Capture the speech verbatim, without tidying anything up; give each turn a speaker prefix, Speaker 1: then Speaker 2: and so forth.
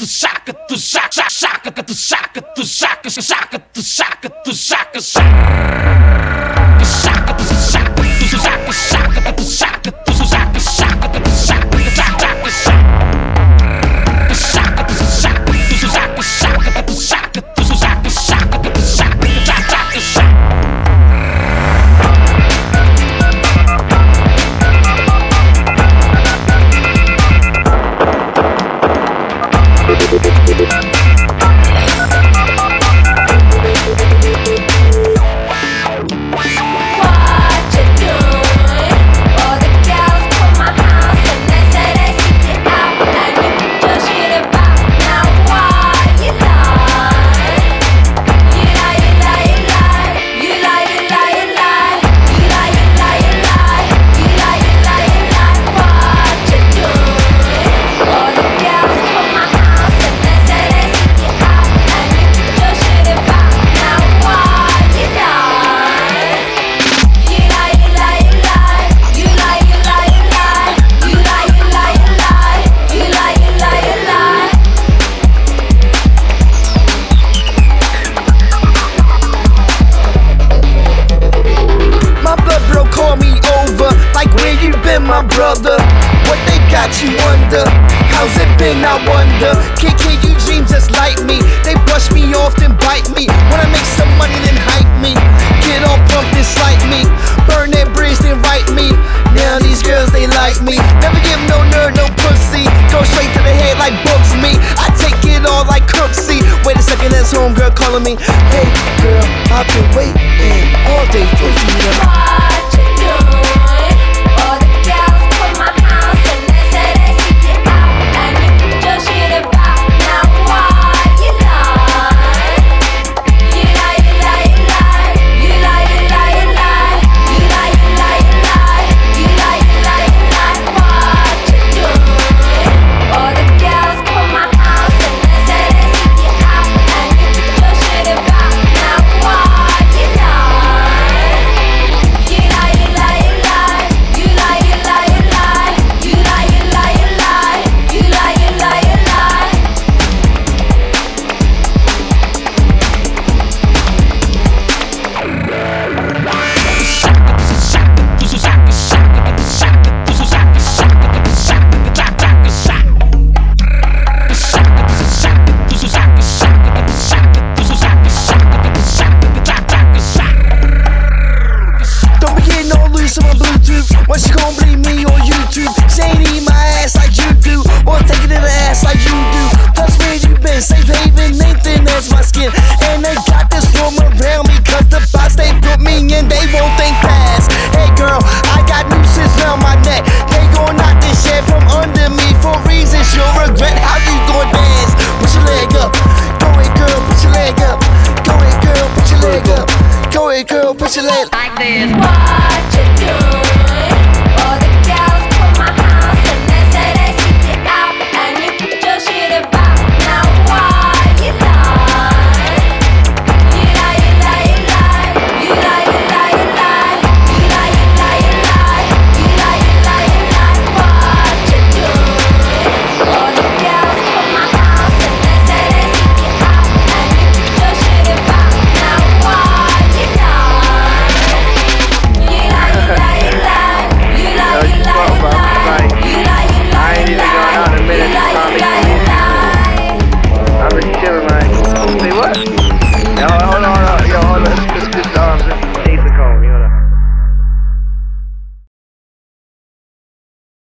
Speaker 1: tu saca, tu saca, saca, tu saca, tu saca, saca, tu saca, tu saca, saca, tu saca, tu saca, tu saca, saca, tu saca, tu saca, saca, tu saca, saca, saca, saca, tu saca, tu saca, saca, tu saca, tu saca, saca, tu saca, saca, saca.
Speaker 2: My brother, what they got you under? How's it been, I wonder? K K, you dream just like me. They brush me off and bite me. When I make some money, then hype me. Get all pumped, dislike me. Burn that bridge, then write me. Now these girls, they like me. Never give no nerd, no pussy. Go straight to the head like books me. I take it all like Crooksy. Wait a second, that's homegirl calling me. Hey girl, I've been waiting all day for you.